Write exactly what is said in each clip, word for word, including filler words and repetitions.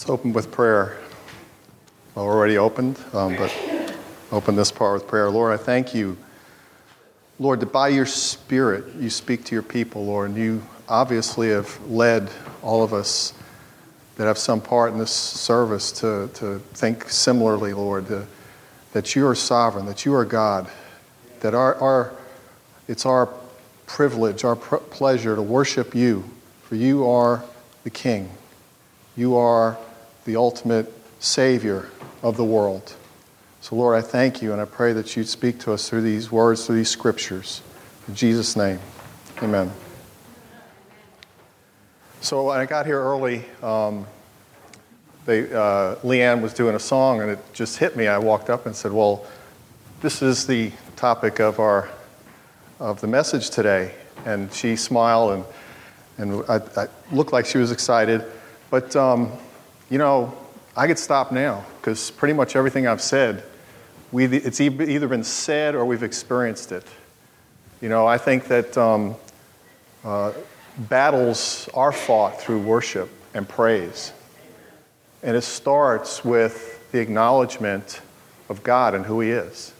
Let's open with prayer. Well, already opened, um, but open this part with prayer. Lord, I thank you, Lord, that by your Spirit you speak to your people, Lord, and you obviously have led all of us that have some part in this service to, to think similarly, Lord, to, that you are sovereign, that you are God, that our, our it's our privilege, our pr- pleasure to worship you, for you are the King. You are the ultimate Savior of the world. So, Lord, I thank you, and I pray that you'd speak to us through these words, through these scriptures. In Jesus' name, amen. So when I got here early, um, they, uh, Leanne was doing a song, and it just hit me. I walked up and said, well, this is the topic of our of the message today. And she smiled, and, and I, I looked like she was excited. But, um, you know, I could stop now, because pretty much everything I've said, we it's either been said or we've experienced it. You know, I think that um, uh, battles are fought through worship and praise. And it starts with the acknowledgement of God and who He is.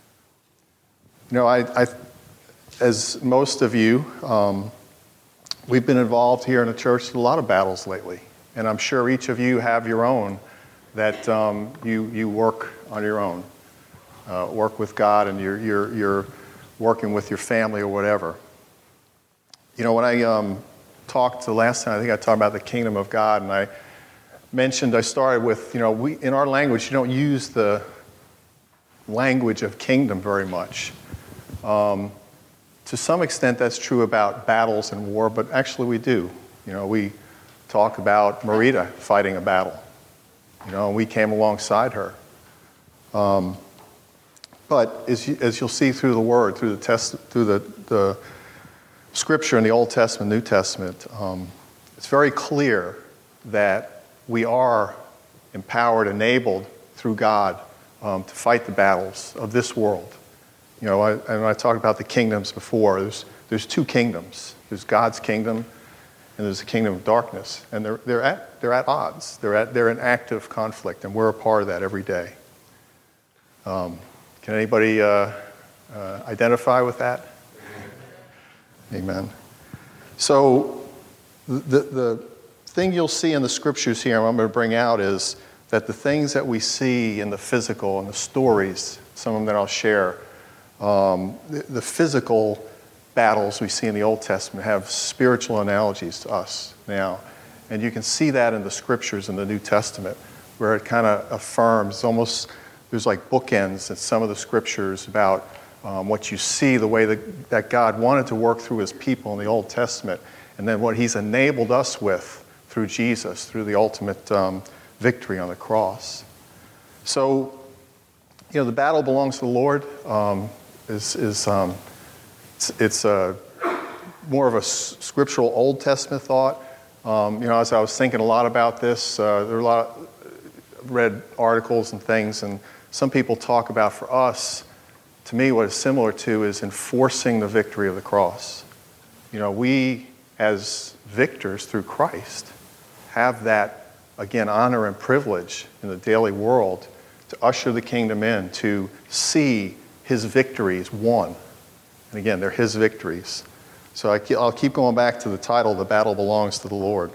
You know, I, I as most of you, um, we've been involved here in the church in a lot of battles lately. And I'm sure each of you have your own that um, you you work on your own, uh, work with God, and you're you're you're working with your family or whatever. You know, when I um, talked the last time, I think I talked about the kingdom of God, and I mentioned I started with, you know, we in our language you don't use the language of kingdom very much. Um, to some extent, that's true about battles and war, but actually we do. You know, we talk about Marita fighting a battle. You know, and we came alongside her. Um, but as, you, as you'll see through the Word, through the test, through the, the Scripture in the Old Testament, New Testament, um, it's very clear that we are empowered, enabled through God um, to fight the battles of this world. You know, I, and I talked about the kingdoms before. There's there's two kingdoms. There's God's kingdom, and there's the kingdom of darkness, and they're they're at they're at odds. They're at they're in active conflict, and we're a part of that every day. Um, can anybody uh, uh, identify with that? Amen. So the the thing you'll see in the scriptures here, I'm going to bring out, is that the things that we see in the physical and the stories, some of them that I'll share, um, the, the physical battles we see in the Old Testament have spiritual analogies to us now. And you can see that in the scriptures in the New Testament, where it kind of affirms, almost, there's like bookends in some of the scriptures about um, what you see, the way that, that God wanted to work through His people in the Old Testament, and then what He's enabled us with through Jesus, through the ultimate um, victory on the cross. So, you know, the battle belongs to the Lord. Um, is is um, It's, it's a, more of a scriptural Old Testament thought. Um, you know, as I was thinking a lot about this, uh, there are a lot of, read articles and things, and some people talk about, for us, to me, what is similar to is enforcing the victory of the cross. You know, we as victors through Christ have that, again, honor and privilege in the daily world to usher the kingdom in, to see His victories won. And again, they're His victories. So I, I'll keep going back to the title, The Battle Belongs to the Lord.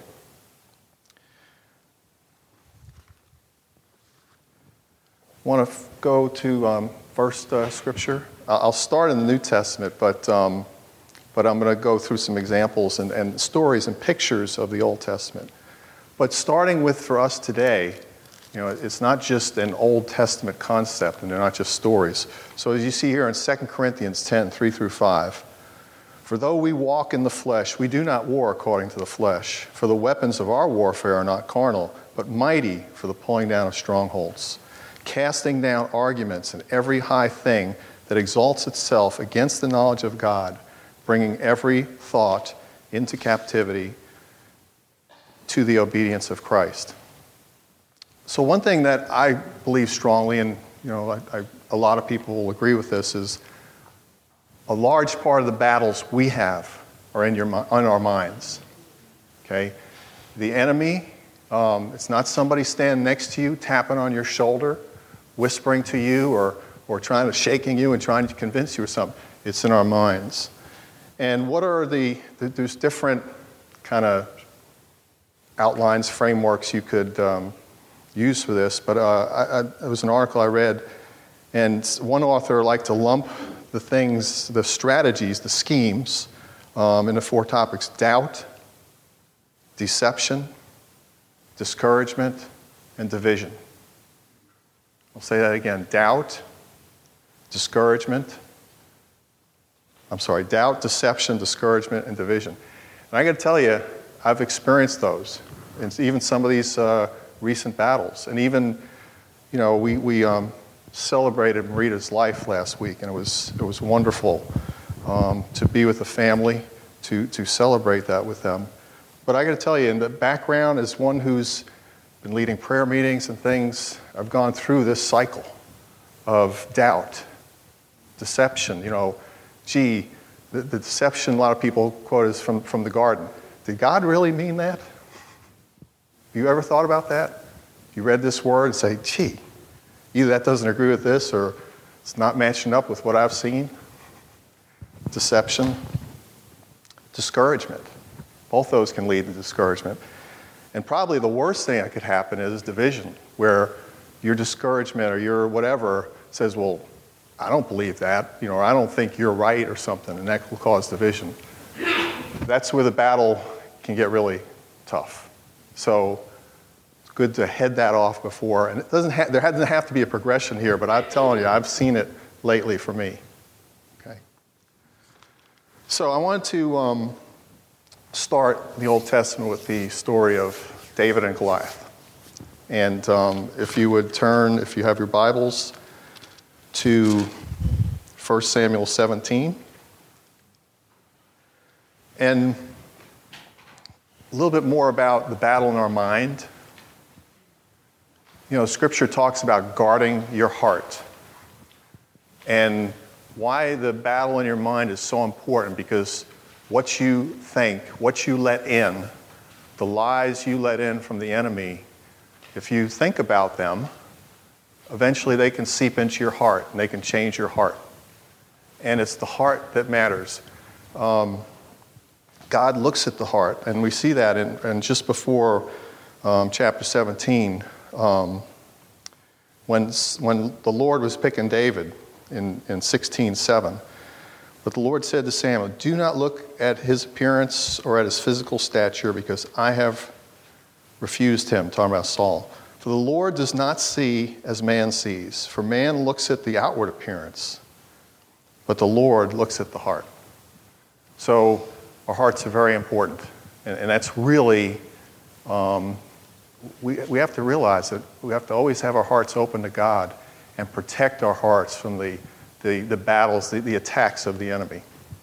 Want to f- go to um, first uh, scripture? I'll start in the New Testament, but um, but I'm going to go through some examples and, and stories and pictures of the Old Testament. But starting with, for us today, you know, it's not just an Old Testament concept, and they're not just stories. So as you see here in Second Corinthians ten, three through five, for though we walk in the flesh, we do not war according to the flesh. For the weapons of our warfare are not carnal, but mighty for the pulling down of strongholds, casting down arguments and every high thing that exalts itself against the knowledge of God, bringing every thought into captivity to the obedience of Christ. So one thing that I believe strongly, and you know, I, I, a lot of people will agree with this, is a large part of the battles we have are in your in our minds. Okay, the enemy Um, it's not somebody standing next to you, tapping on your shoulder, whispering to you, or, or trying to shaking you and trying to convince you of something. It's in our minds. And what are the, there's different kind of outlines, frameworks you could um, use for this, but uh, I, I, it was an article I read, and one author liked to lump the things, the strategies, the schemes, um, into four topics: doubt, deception, discouragement, and division. I'll say that again: doubt, discouragement, I'm sorry, doubt, deception, discouragement, and division. And I got to tell you, I've experienced those, and even some of these uh, recent battles. And even, you know, we, we um, celebrated Marita's life last week, and it was it was wonderful um, to be with the family, to to celebrate that with them. But I got to tell you, in the background, as one who's been leading prayer meetings and things, I've gone through this cycle of doubt, deception. You know, gee, the, the deception a lot of people quote is from, from the garden. Did God really mean that? You ever thought about that? You read this word and say, gee, either that doesn't agree with this or it's not matching up with what I've seen. Deception, discouragement. Both those can lead to discouragement. And probably the worst thing that could happen is division, where your discouragement or your whatever says, well, I don't believe that, you know, or I don't think you're right or something, and that will cause division. That's where the battle can get really tough. So it's good to head that off before. And it doesn't ha- there doesn't have to be a progression here, but I'm telling you, I've seen it lately for me. Okay. So I want to um, start the Old Testament with the story of David and Goliath. And um, if you would turn, if you have your Bibles, to First Samuel seventeen. And a little bit more about the battle in our mind. You know, Scripture talks about guarding your heart. And why the battle in your mind is so important, because what you think, what you let in, the lies you let in from the enemy, if you think about them, eventually they can seep into your heart and they can change your heart. And it's the heart that matters. Um, God looks at the heart, and we see that in, in just before um, chapter seventeen, um, when, when the Lord was picking David in, in sixteen seven. But the Lord said to Samuel, do not look at his appearance or at his physical stature, because I have refused him, talking about Saul. For the Lord does not see as man sees, for man looks at the outward appearance, but the Lord looks at the heart. So our hearts are very important, and, and that's really, um, we, we have to realize that we have to always have our hearts open to God and protect our hearts from the, the, the battles, the, the attacks of the enemy.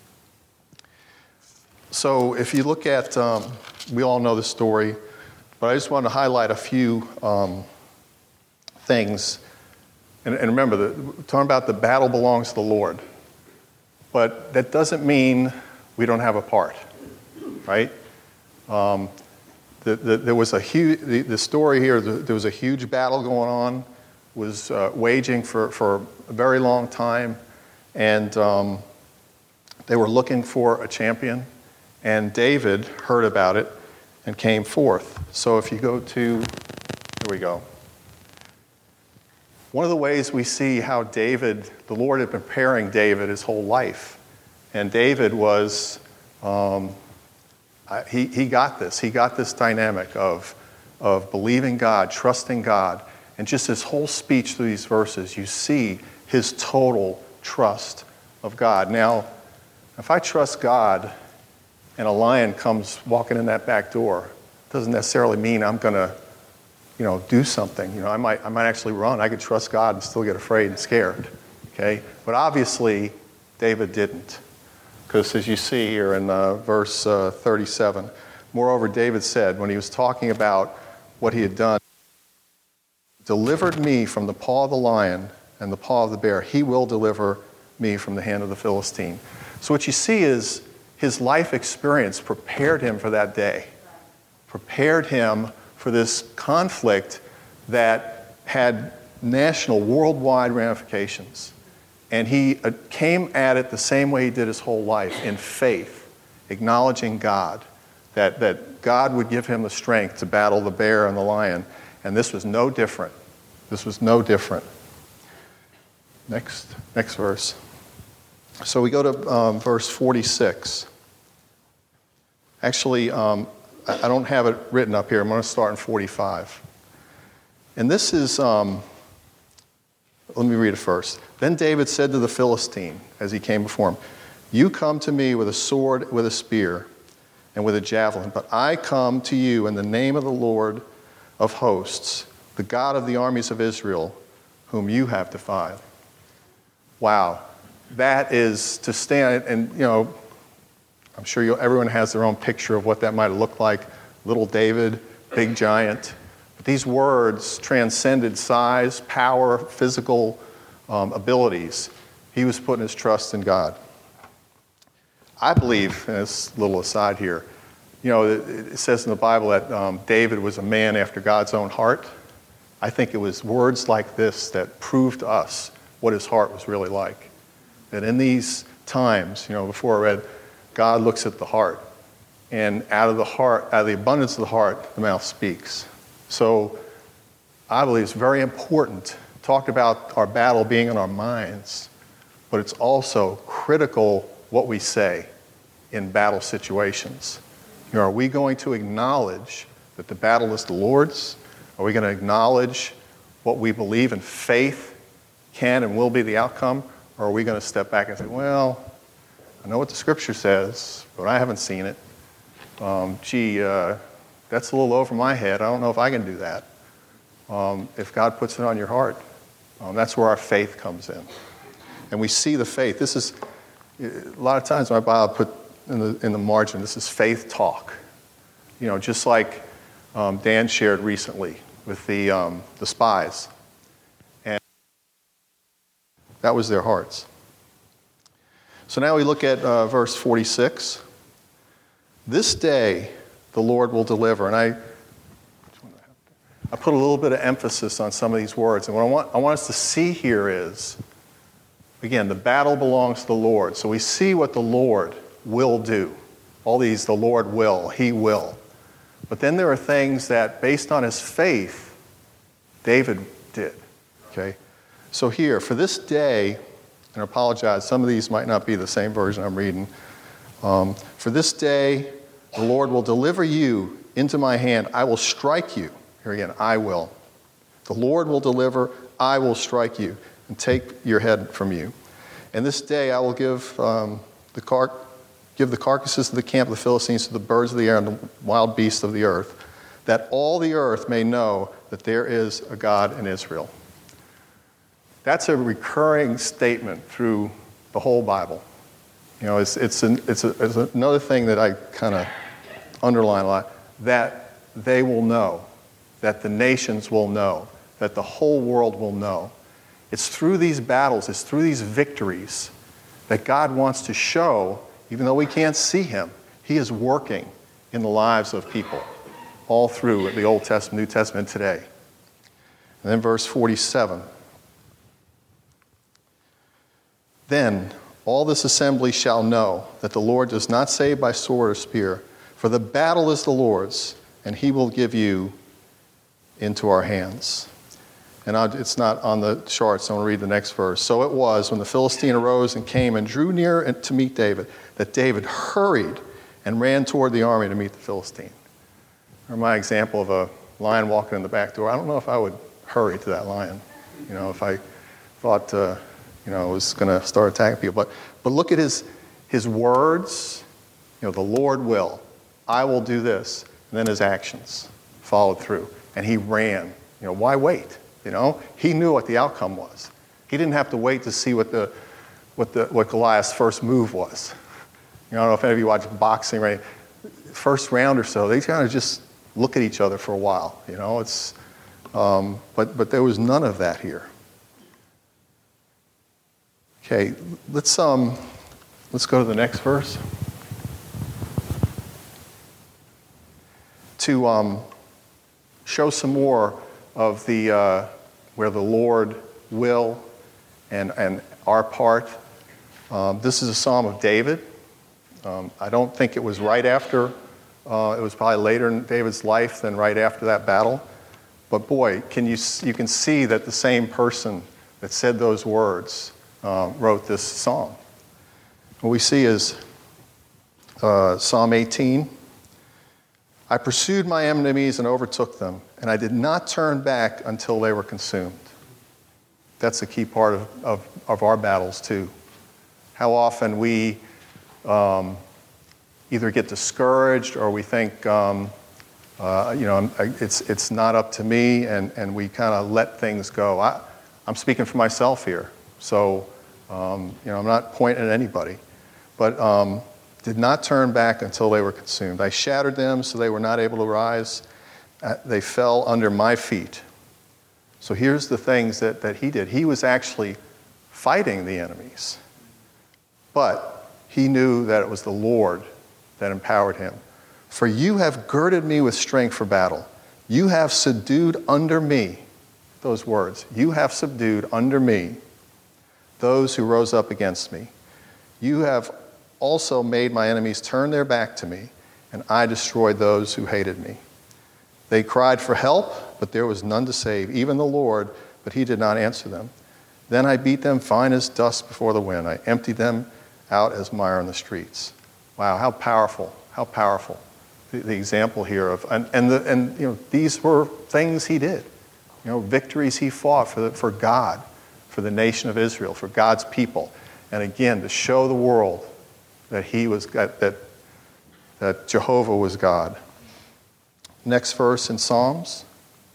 So if you look at, um, we all know the story, but I just want to highlight a few um, things. And, and remember, the, we're talking about the battle belongs to the Lord. But that doesn't mean we don't have a part, right? Um, the, the, there was a huge, the, the story here, the, there was a huge battle going on, was uh, waging for, for a very long time. And um, they were looking for a champion. And David heard about it and came forth. So if you go to, here we go. One of the ways we see how David, the Lord had been preparing David his whole life. And David was, um, he, he got this. He got this dynamic of, of believing God, trusting God. And just his whole speech through these verses, you see his total trust of God. Now, if I trust God and a lion comes walking in that back door, doesn't necessarily mean I'm going to, you know, do something. You know, I might, I might actually run. I could trust God and still get afraid and scared. Okay, but obviously David didn't, because as you see here in uh, verse uh, thirty-seven, moreover, David said when he was talking about what he had done, delivered me from the paw of the lion and the paw of the bear. He will deliver me from the hand of the Philistine. So what you see is his life experience prepared him for that day, prepared him for this conflict that had national, worldwide ramifications. And he uh, came at it the same way he did his whole life, in faith, acknowledging God, that, that God would give him the strength to battle the bear and the lion. And this was no different. This was no different. Next, next verse. So we go to um, verse forty-six. Actually, um, I don't have it written up here. I'm going to start in forty-five. And this is, um, let me read it first. Then David said to the Philistine, as he came before him, "You come to me with a sword, with a spear, and with a javelin, but I come to you in the name of the Lord of hosts, the God of the armies of Israel, whom you have defied." Wow. That is to stand, and you know, I'm sure you'll, everyone has their own picture of what that might have looked like. Little David, big giant. But these words transcended size, power, physical um, abilities. He was putting his trust in God. I believe, and this little aside here, you know, it, it says in the Bible that um, David was a man after God's own heart. I think it was words like this that proved to us what his heart was really like. That in these times, you know, before I read, God looks at the heart, and out of the heart, out of the abundance of the heart, the mouth speaks. So I believe it's very important. Talked about our battle being in our minds, but it's also critical what we say in battle situations. You know, are we going to acknowledge that the battle is the Lord's? Are we going to acknowledge what we believe in faith can and will be the outcome? Or are we going to step back and say, well, I know what the Scripture says, but I haven't seen it. Um, gee, uh, that's a little over my head. I don't know if I can do that. Um, if God puts it on your heart, um, that's where our faith comes in. And we see the faith. This is, a lot of times my Bible put in the, in the margin, this is faith talk. You know, just like um, Dan shared recently with the, um, the spies. And that was their hearts. So now we look at uh, verse forty-six. This day the Lord will deliver. And I, I put a little bit of emphasis on some of these words. And what I want, I want us to see here is, again, the battle belongs to the Lord. So we see what the Lord will do. All these, the Lord will, He will. But then there are things that, based on his faith, David did. Okay? So here, for this day, and I apologize, some of these might not be the same version I'm reading. Um, for this day, the Lord will deliver you into my hand. I will strike you. Here again, I will. The Lord will deliver, I will strike you and take your head from you. And this day I will give um, the car- give the carcasses of the camp of the Philistines to the birds of the air and the wild beasts of the earth, that all the earth may know that there is a God in Israel. That's a recurring statement through the whole Bible. You know, it's, it's, an, it's, a, it's another thing that I kind of underline a lot, that they will know, that the nations will know, that the whole world will know. It's through these battles, it's through these victories that God wants to show, even though we can't see him, he is working in the lives of people all through the Old Testament, New Testament today. And then verse forty-seven. Then all this assembly shall know that the Lord does not save by sword or spear, for the battle is the Lord's, and he will give you into our hands. And I'll, it's not on the charts, so I'm going to read the next verse. So it was, when the Philistine arose and came and drew near to meet David, that David hurried and ran toward the army to meet the Philistine. Or my example of a lion walking in the back door, I don't know if I would hurry to that lion, you know, if I thought, uh, you know, I was going to start attacking people. But, but look at his, his words, you know, the Lord will, I will do this, and then his actions followed through. And he ran. You know, why wait? You know, he knew what the outcome was. He didn't have to wait to see what the what the what Goliath's first move was. You know, I don't know if any of you watch boxing, right? First round or so, they kind of just look at each other for a while. You know, it's um, but but there was none of that here. Okay, let's um let's go to the next verse. To um show some more of the uh, where the Lord will and, and our part. Um, this is a Psalm of David. Um, I don't think it was right after, uh, it was probably later in David's life than right after that battle. But boy, can you, you can see that the same person that said those words uh, wrote this psalm. What we see is uh, Psalm eighteen. I pursued my enemies and overtook them, and I did not turn back until they were consumed. That's a key part of, of, of our battles too. How often we um, either get discouraged or we think, um, uh, you know, it's it's not up to me, and, and we kind of let things go. I, I'm speaking for myself here, so um, you know, I'm not pointing at anybody, but um, did not turn back until they were consumed. I shattered them so they were not able to rise. Uh, they fell under my feet. So here's the things that, that he did. He was actually fighting the enemies, but he knew that it was the Lord that empowered him. For you have girded me with strength for battle. You have subdued under me, those words, you have subdued under me those who rose up against me. You have also made my enemies turn their back to me, and I destroyed those who hated me. They cried for help, but there was none to save, even the Lord, but he did not answer them. Then I beat them fine as dust before the wind. I emptied them out as mire in the streets. Wow, how powerful, how powerful. The, the example here of, and, and, the, and you know, these were things he did. You know, victories he fought for, the, for God, for the nation of Israel, for God's people. And again, to show the world that he was, that, that, that Jehovah was God. Next verse in Psalms.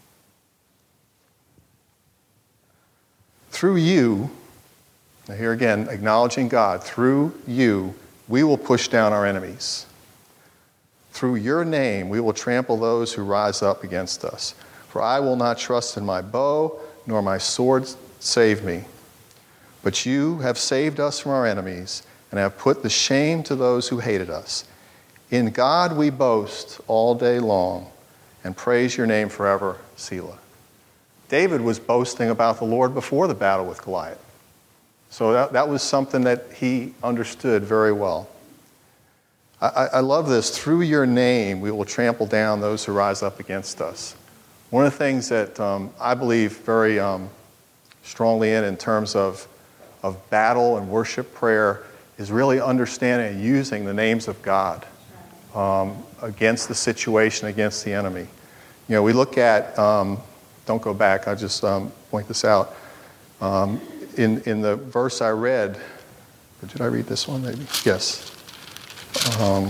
Through you, now here again, acknowledging God, through you, we will push down our enemies. Through your name, we will trample those who rise up against us. For I will not trust in my bow, nor my sword save me. But you have saved us from our enemies, and have put the shame to those who hated us. In God we boast all day long, and praise your name forever, Selah. David was boasting about the Lord before the battle with Goliath. So that, that was something that he understood very well. I, I love this. Through your name, we will trample down those who rise up against us. One of the things that um, I believe very um, strongly in, in terms of, of battle and worship prayer, is really understanding and using the names of God um, against the situation, against the enemy. You know, we look at, um, don't go back, I'll just um, point this out. Um, in, in the verse I read, did I read this one maybe? Yes. Um,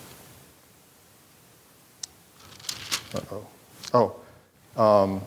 uh-oh. Oh. Um,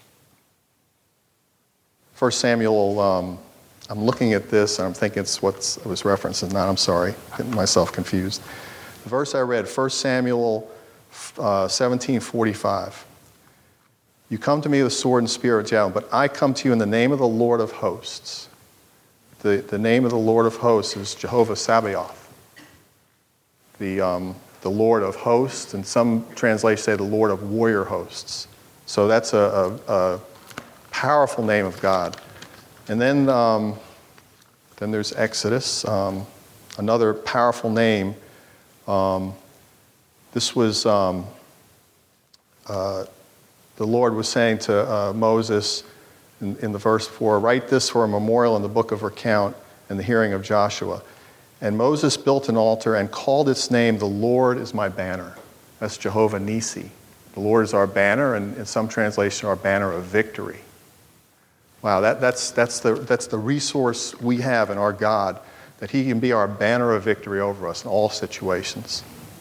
First Samuel, um, I'm looking at this and I'm thinking it's what it was referencing. Not, I'm sorry, getting myself confused. The verse I read, First Samuel uh, seventeen forty-five. You come to me with sword and spear and javelin, but I come to you in the name of the Lord of hosts. The, the name of the Lord of hosts is Jehovah Sabaoth. The, um, the Lord of hosts, and some translations say the Lord of warrior hosts. So that's a, a, a powerful name of God. And then, um, then there's Exodus, um, another powerful name. Um, this was, um, uh, the Lord was saying to uh, Moses in, in the verse four, write this for a memorial in the book of recount in the hearing of Joshua. And Moses built an altar and called its name, the Lord is my banner. That's Jehovah Nisi. The Lord is our banner, and in some translation, our banner of victory. Wow, that, that's, that's, the, that's the resource we have in our God, that he can be our banner of victory over us in all situations.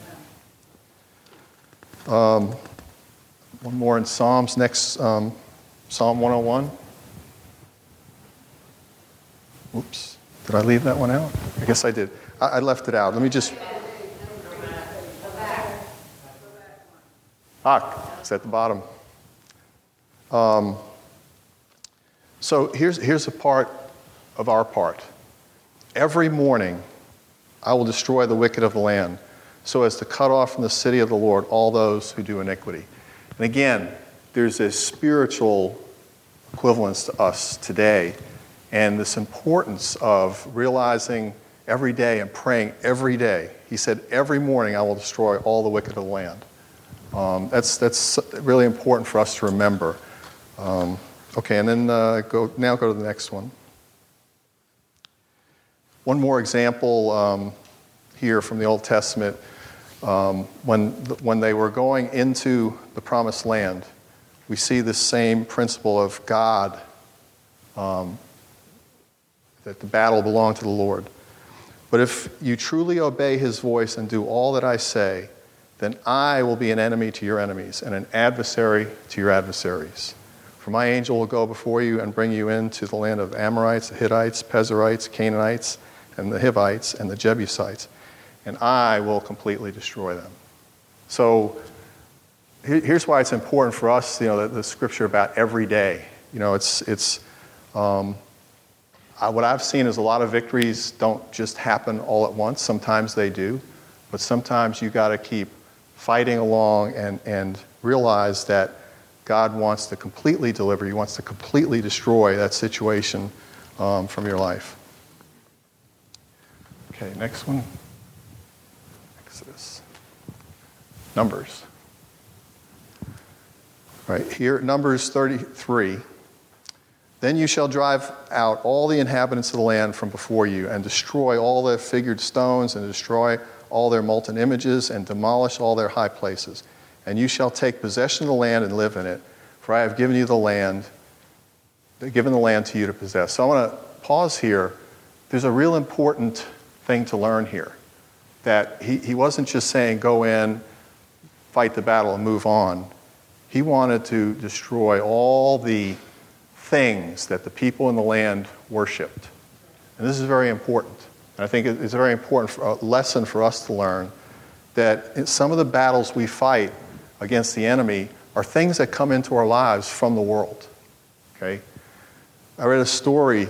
Um, one more in Psalms. Next, um, Psalm one oh one. Oops, did I leave that one out? I guess I did. I, I left it out. Let me just... Ah, it's at the bottom. Um, so here's, here's a part of our part. Every morning, I will destroy the wicked of the land, so as to cut off from the city of the Lord all those who do iniquity. And again, there's a spiritual equivalence to us today, and this importance of realizing every day and praying every day. He said, every morning I will destroy all the wicked of the land. Um, that's, that's really important for us to remember. Um, okay, and then uh, go now go to the next one. One more example um, here from the Old Testament. Um, when, when they were going into the Promised Land, we see the same principle of God, um, that the battle belonged to the Lord. But if you truly obey his voice and do all that I say, then I will be an enemy to your enemies and an adversary to your adversaries. For my angel will go before you and bring you into the land of Amorites, the Hittites, Pezerites, Canaanites, and the Hivites, and the Jebusites, and I will completely destroy them. So here's why it's important for us, you know, the, the scripture about every day. You know, it's, it's um, I, what I've seen is a lot of victories don't just happen all at once. Sometimes they do, but sometimes you got to keep fighting along and, and realize that God wants to completely deliver. He wants to completely destroy that situation um, from your life. Okay, next one. Exodus. Numbers. Right here, Numbers thirty-three. Then you shall drive out all the inhabitants of the land from before you, and destroy all their figured stones, and destroy all their molten images, and demolish all their high places. And you shall take possession of the land and live in it, for I have given you the land, given the land to you to possess. So I want to pause here. There's a real important thing to learn here, that he, he wasn't just saying go in, fight the battle, and move on. He wanted to destroy all the things that the people in the land worshipped. And this is very important. And I think it's a very important for, a lesson for us to learn, that in some of the battles we fight against the enemy are things that come into our lives from the world. Okay? I read a story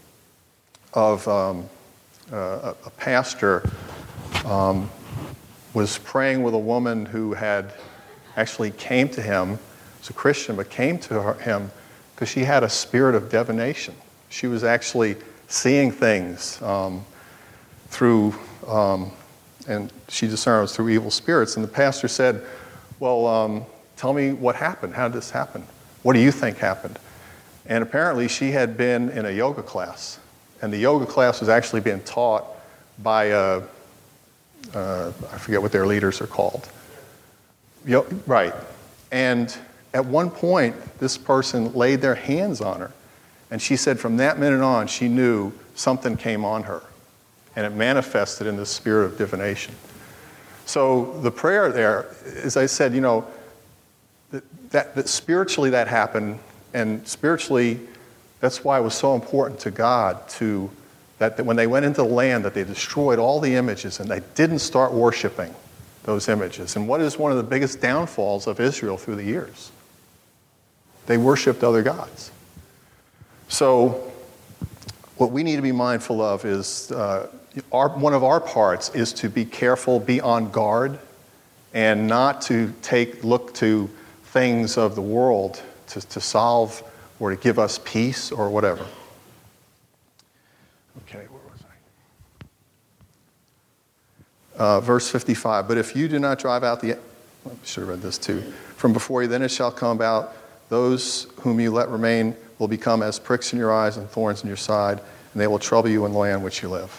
of um, uh, a pastor um, was praying with a woman who had actually came to him, was a Christian, but came to her, him because she had a spirit of divination. She was actually seeing things um, through, um, and she discerned it was through evil spirits. And the pastor said, well, um, tell me what happened. How did this happen? What do you think happened? And apparently she had been in a yoga class. And the yoga class was actually being taught by, a, uh, I forget what their leaders are called. Yo- right. And at one point, this person laid their hands on her. And she said from that minute on, she knew something came on her. And it manifested in the spirit of divination. So the prayer there, as I said, you know, that, that, that spiritually that happened. And spiritually, that's why it was so important to God to that, that when they went into the land, that they destroyed all the images and they didn't start worshiping those images. And what is one of the biggest downfalls of Israel through the years? They worshiped other gods. So what we need to be mindful of is uh, our, one of our parts is to be careful, be on guard, and not to take look to things of the world to, to solve or to give us peace or whatever. Okay, where was I? Uh, verse fifty-five, but if you do not drive out the, I should have read this too, from before you, then it shall come about, those whom you let remain will become as pricks in your eyes and thorns in your side, and they will trouble you in the land which you live.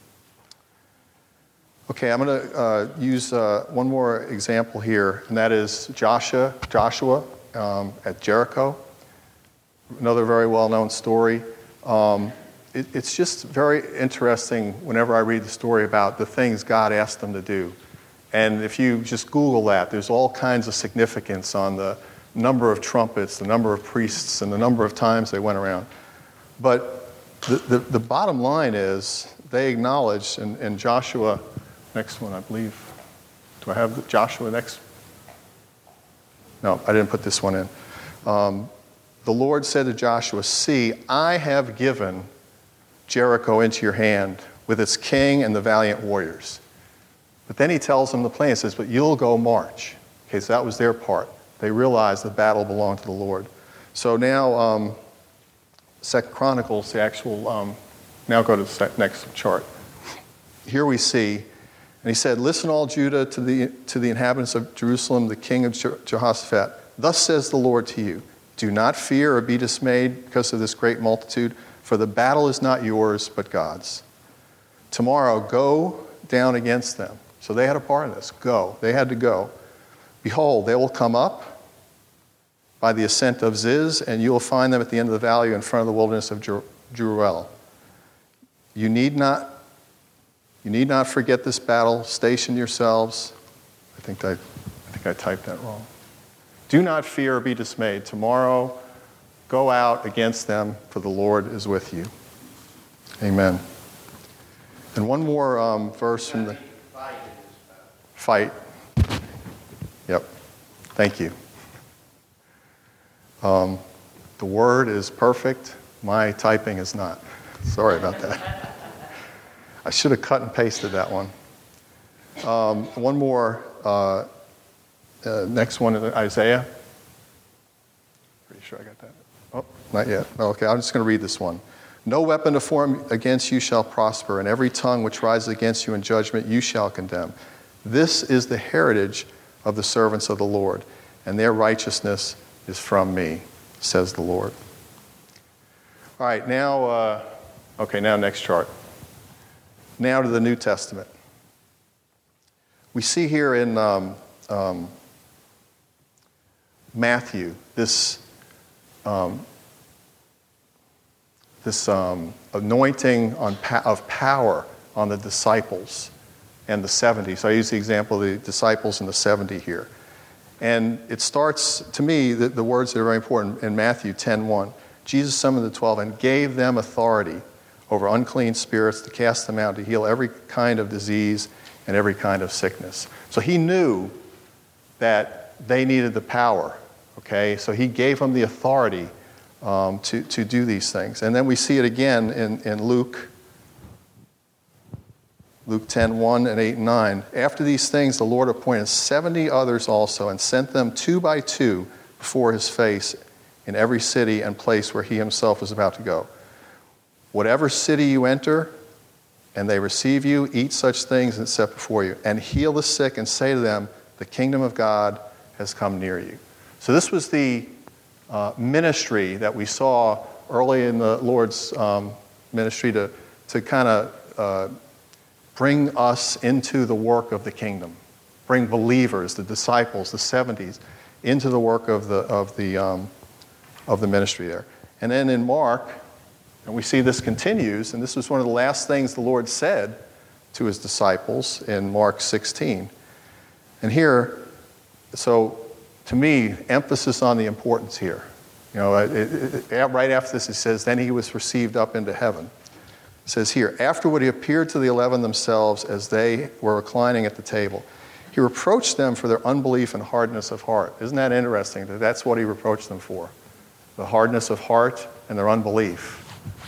Okay, I'm going to uh, use uh, one more example here, and that is Joshua, Joshua um, at Jericho. Another very well-known story. Um, it, it's just very interesting whenever I read the story about the things God asked them to do. And if you just Google that, there's all kinds of significance on the number of trumpets, the number of priests, and the number of times they went around. But the, the, the bottom line is they acknowledged, and, and Joshua, next one I believe, do I have Joshua next? No, I didn't put this one in. Um, the Lord said to Joshua, see, I have given Jericho into your hand with its king and the valiant warriors. But then he tells them the plan. He says, but you'll go march. Okay, so that was their part. They realized the battle belonged to the Lord. So now, um, Second Chronicles, the actual, um, now go to the sec- next chart. Here we see, and he said, "Listen, all Judah, to the, to the inhabitants of Jerusalem, the king of Je- Jehoshaphat. Thus says the Lord to you, do not fear or be dismayed because of this great multitude, for the battle is not yours, but God's. Tomorrow, go down against them." So they had a part in this. Go. They had to go. "Behold, they will come up by the ascent of Ziz, and you will find them at the end of the valley in front of the wilderness of Jer- Jeruel. You need not, you need not forget this battle. Station yourselves." I think I, I think I typed that wrong. "Do not fear or be dismayed. Tomorrow, go out against them, for the Lord is with you." Amen. And one more um, verse from the fight. Yep. Thank you. Um, the word is perfect. My typing is not. Sorry about that. I should have cut and pasted that one. Um, one more. Uh, uh, next one is Isaiah. Pretty sure I got that. Oh, not yet. Okay, I'm just going to read this one. "No weapon to form against you shall prosper, and every tongue which rises against you in judgment you shall condemn. This is the heritage of the servants of the Lord, and their righteousness is from me, says the Lord." All right, now, uh, okay, now next chart. Now to the New Testament. We see here in um, um, Matthew this um, this um, anointing on pa- of power on the disciples and the seventy. So I use the example of the disciples and the seventy here. And it starts, to me, the, the words that are very important in Matthew ten one. "Jesus summoned the twelve and gave them authority over unclean spirits to cast them out, to heal every kind of disease and every kind of sickness." So he knew that they needed the power, okay? So he gave them the authority um, to, to do these things. And then we see it again in, in Luke, Luke ten one and eight and nine. "After these things, the Lord appointed seventy others also and sent them two by two before his face in every city and place where he himself was about to go. Whatever city you enter and they receive you, eat such things and set before you, and heal the sick and say to them, the kingdom of God has come near you." So this was the uh, ministry that we saw early in the Lord's um, ministry to, to kind of uh, bring us into the work of the kingdom, bring believers, the disciples, the seventies, into the work of the of the um, of the ministry there. And then in Mark, and we see this continues, and this was one of the last things the Lord said to his disciples in Mark sixteen. And here, so to me, emphasis on the importance here. You know, it, it, it, right after this, it says, "Then he was received up into heaven." It says here, "Afterward he appeared to the eleven themselves as they were reclining at the table. He reproached them for their unbelief and hardness of heart." Isn't that interesting that that's what he reproached them for? The hardness of heart and their unbelief.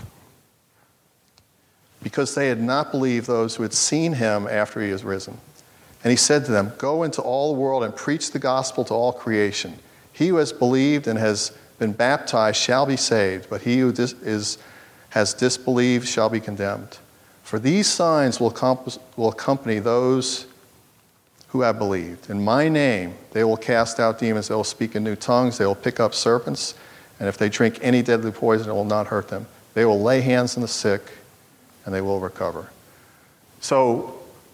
"Because they had not believed those who had seen him after he was risen. And he said to them, go into all the world and preach the gospel to all creation. He who has believed and has been baptized shall be saved, but he who dis- is, has disbelieved shall be condemned. For these signs will, comp- will accompany those who have believed. In my name they will cast out demons, they will speak in new tongues, they will pick up serpents, and if they drink any deadly poison, it will not hurt them. They will lay hands on the sick, and they will recover." So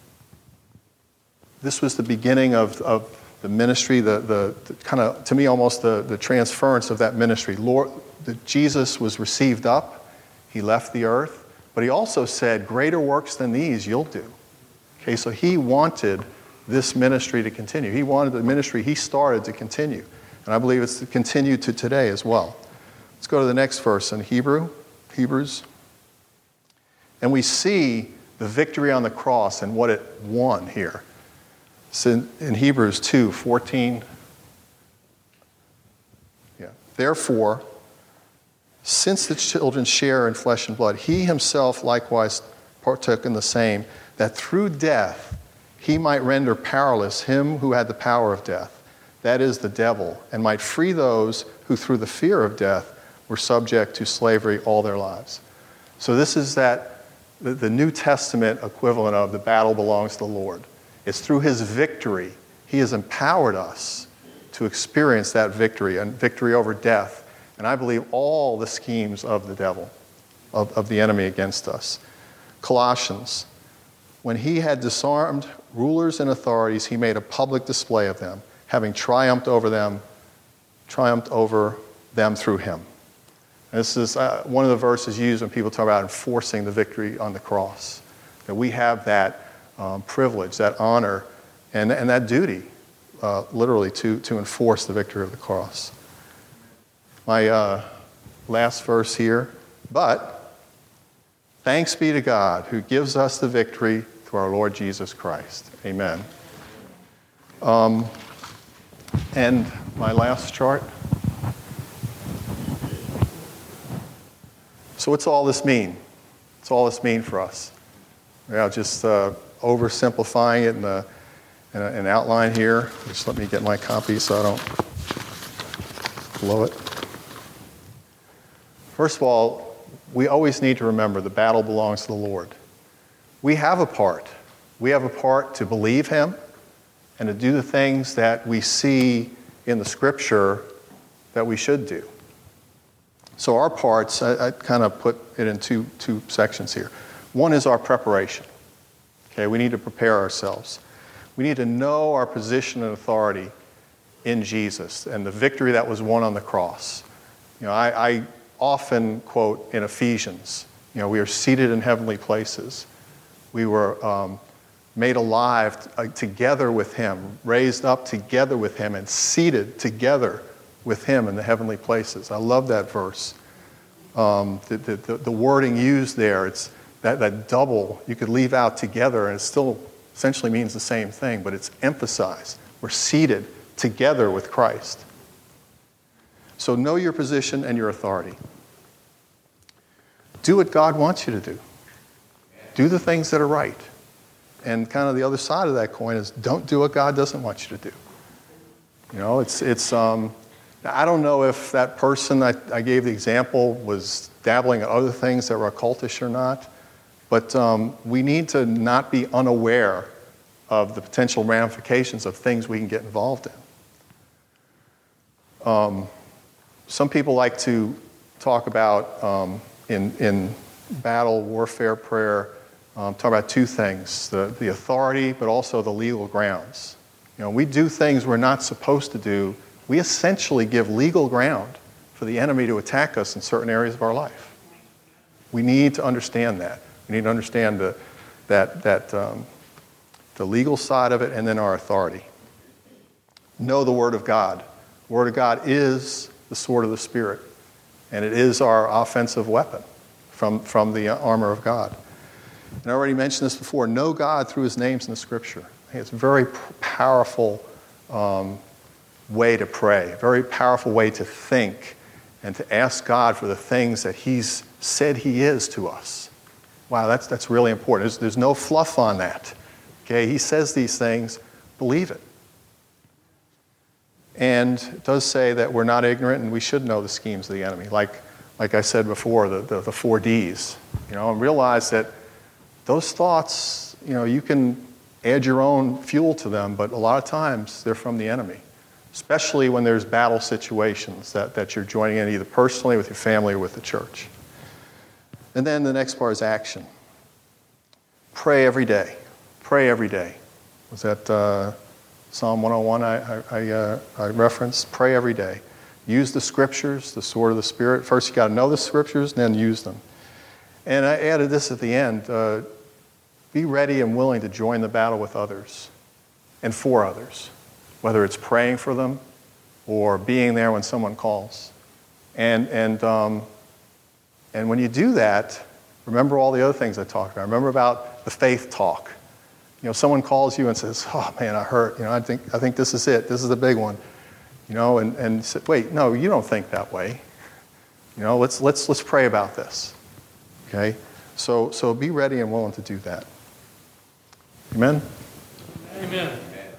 this was the beginning of, of the ministry, the, the, the kind of, to me, almost the, the transference of that ministry. Lord, the, Jesus was received up. He left the earth. But he also said, greater works than these you'll do. Okay, so he wanted this ministry to continue. He wanted the ministry he started to continue. And I believe it's to continue to today as well. Let's go to the next verse in Hebrew, Hebrews. And we see the victory on the cross and what it won here. It's in, in Hebrews two fourteen. Yeah. "Therefore, since the children share in flesh and blood, he himself likewise partook in the same, that through death he might render powerless him who had the power of death, that is the devil, and might free those who through the fear of death were subject to slavery all their lives. So this is that the, the New Testament equivalent of the battle belongs to the Lord. It's through his victory. He has empowered us to experience that victory, and victory over death. And I believe all the schemes of the devil, of, of the enemy against us. Colossians, when he had disarmed rulers and authorities, he made a public display of them, having triumphed over them, triumphed over them through him. And this is uh, one of the verses used when people talk about enforcing the victory on the cross. That we have that um, privilege, that honor, and, and that duty, uh, literally, to, to enforce the victory of the cross. My uh, last verse here, but thanks be to God who gives us the victory through our Lord Jesus Christ. Amen. Um, and my last chart. So what's all this mean? What's all this mean for us? Yeah, just uh, oversimplifying it in, a, in a, an outline here. Just let me get my copy so I don't blow it. First of all, we always need to remember the battle belongs to the Lord. We have a part. We have a part to believe him and to do the things that we see in the Scripture that we should do. So our parts, I, I kind of put it in two, two sections here. One is our preparation. Okay, we need to prepare ourselves. We need to know our position and authority in Jesus and the victory that was won on the cross. You know, I, I often quote in Ephesians, you know, we are seated in heavenly places. We were um, made alive uh, together with him, raised up together with him, and seated together with him in the heavenly places. I love that verse. Um, the, the, the wording used there, it's that, that double, you could leave out together, and it still essentially means the same thing, but it's emphasized. We're seated together with Christ. So know your position and your authority. Do what God wants you to do. Do the things that are right. And kind of the other side of that coin is don't do what God doesn't want you to do. You know, it's, it's um, I don't know if that person I, I gave the example was dabbling in other things that were occultish or not, but um, we need to not be unaware of the potential ramifications of things we can get involved in. Um, some people like to talk about, um, in, in battle, warfare, prayer, um, talk about two things, the, the authority, but also the legal grounds. You know, we do things we're not supposed to do. We essentially give legal ground for the enemy to attack us in certain areas of our life. We need to understand that. We need to understand the, that, that, um, the legal side of it and then our authority. Know the Word of God. The Word of God is the sword of the Spirit, and it is our offensive weapon from, from the armor of God. And I already mentioned this before. Know God through his names in the Scripture. I think it's a very powerful um, way to pray, very powerful way to think and to ask God for the things that he's said he is to us. Wow, that's, that's really important. There's, there's no fluff on that. Okay, he says these things, believe it. And it does say that we're not ignorant and we should know the schemes of the enemy. Like, like I said before, the, the, the four Ds. You know, and realize that those thoughts, you know, you can add your own fuel to them, but a lot of times they're from the enemy. Especially when there's battle situations that, that you're joining in either personally with your family or with the church. And then the next part is action. Pray every day. Pray every day. Was that uh, Psalm one oh one I, I, uh, I referenced? Pray every day. Use the Scriptures, the sword of the Spirit. First you got to know the Scriptures, and then use them. And I added this at the end. Uh, be ready and willing to join the battle with others and for others. Whether it's praying for them or being there when someone calls. And, and, um, and when you do that, remember all the other things I talked about. Remember about the faith talk. You know, someone calls you and says, oh man, I hurt. You know, I think, I think this is it. This is the big one. You know, and, and say, wait, no, you don't think that way. You know, let's, let's, let's pray about this. Okay? So, so be ready and willing to do that. Amen? Amen.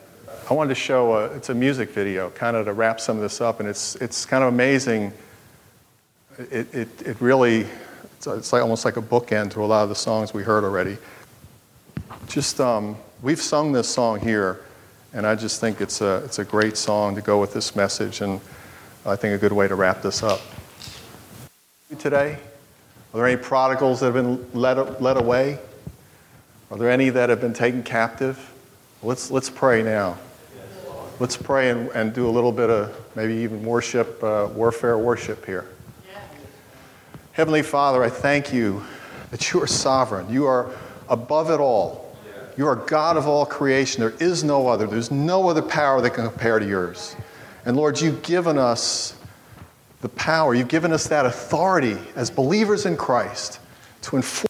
I wanted to show, a, it's a music video, kind of to wrap some of this up, and it's it's kind of amazing. It it, it really, it's, it's like almost like a bookend to a lot of the songs we heard already. Just, um, we've sung this song here, and I just think it's a it's a great song to go with this message, and I think a good way to wrap this up. Today, are there any prodigals that have been led led away? Are there any that have been taken captive? Let's let's pray now. Let's pray and, and do a little bit of maybe even worship, uh, warfare worship here. Heavenly Father, I thank you that you are sovereign. You are above it all. You are God of all creation. There is no other. There's no other power that can compare to yours. And Lord, you've given us the power. You've given us that authority as believers in Christ to enforce,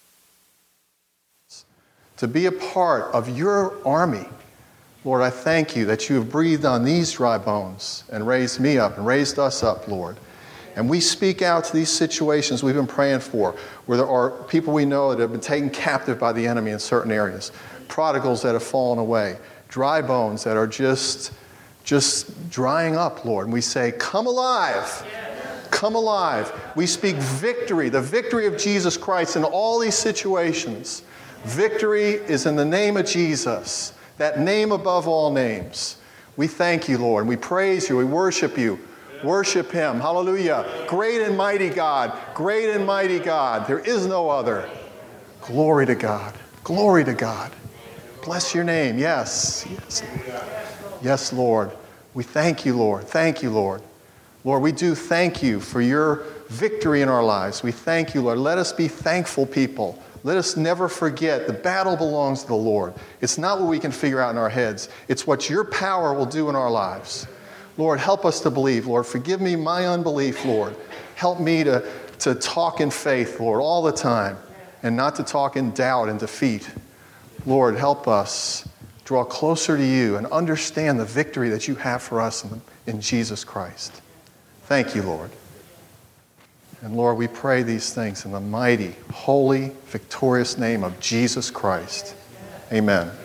to be a part of your army. Lord, I thank you that you have breathed on these dry bones and raised me up and raised us up, Lord. And we speak out to these situations we've been praying for, where there are people we know that have been taken captive by the enemy in certain areas, prodigals that have fallen away, dry bones that are just, just drying up, Lord. And we say, come alive. Come alive. We speak victory, the victory of Jesus Christ in all these situations. Victory is in the name of Jesus, that name above all names. We thank you, Lord. We praise you. We worship you. Worship him. Hallelujah. Great and mighty God. Great and mighty God. There is no other. Glory to God. Glory to God. Bless your name. Yes. Yes, yes, Lord. We thank you, Lord. Thank you, Lord. Lord, we do thank you for your victory in our lives. We thank you, Lord. Let us be thankful people. Let us never forget the battle belongs to the Lord. It's not what we can figure out in our heads. It's what your power will do in our lives. Lord, help us to believe. Lord, forgive me my unbelief, Lord. Help me to, to talk in faith, Lord, all the time, and not to talk in doubt and defeat. Lord, help us draw closer to you and understand the victory that you have for us in, in Jesus Christ. Thank you, Lord. And Lord, we pray these things in the mighty, holy, victorious name of Jesus Christ. Amen.